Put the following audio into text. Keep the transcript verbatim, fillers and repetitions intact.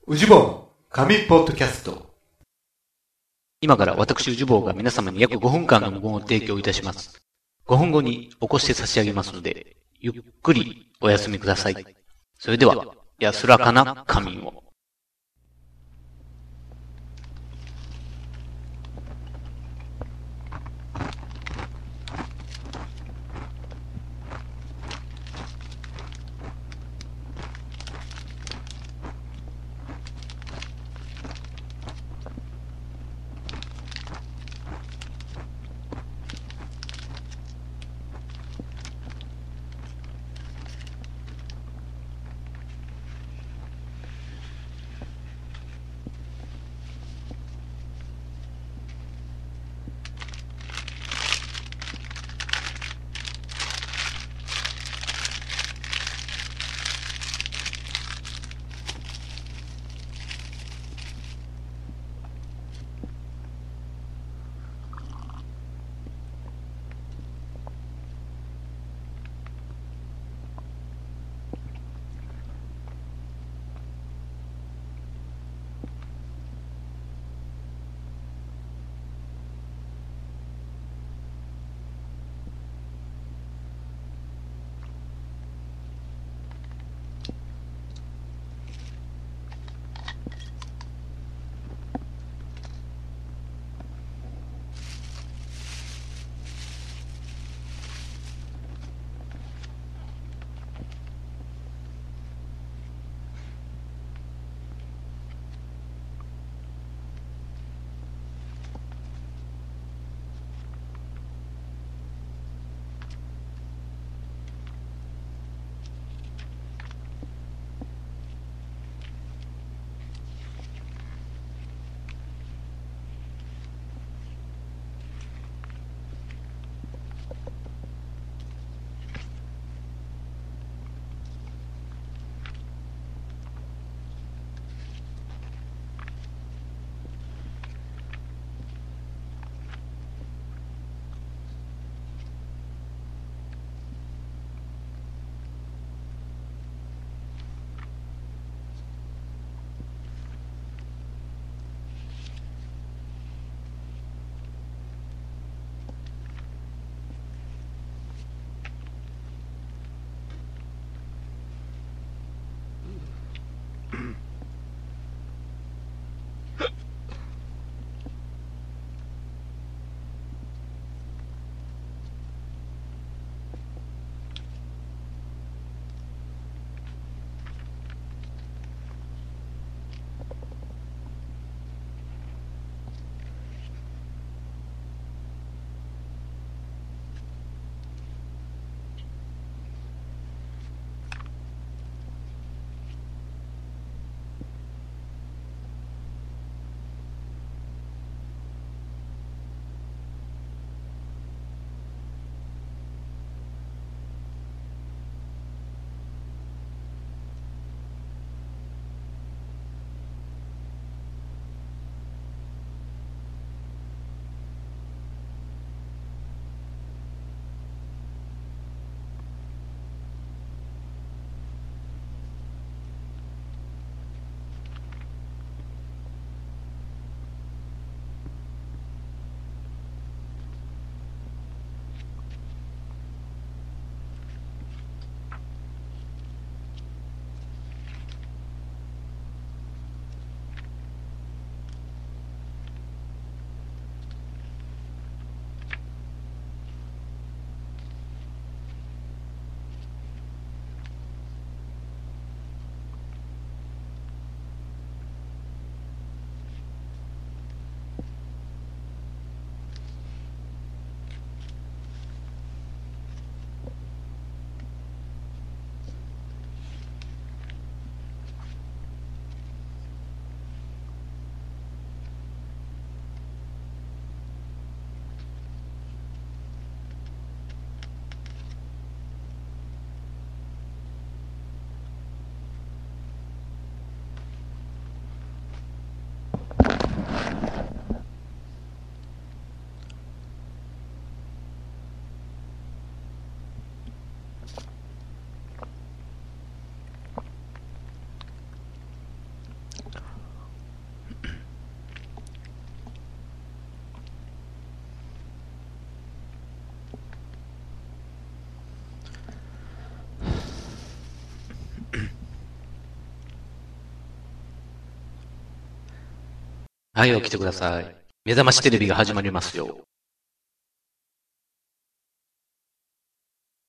ウジボン神ポッドキャスト。 今から私、ウジボーが皆様に約ごふんかんの無言を提供いたします。ごふんごに起こして差し上げますので、ゆっくりお休みください。それでは、安らかな仮眠を。 はい、起きてください。目覚ましテレビが始まりますよ。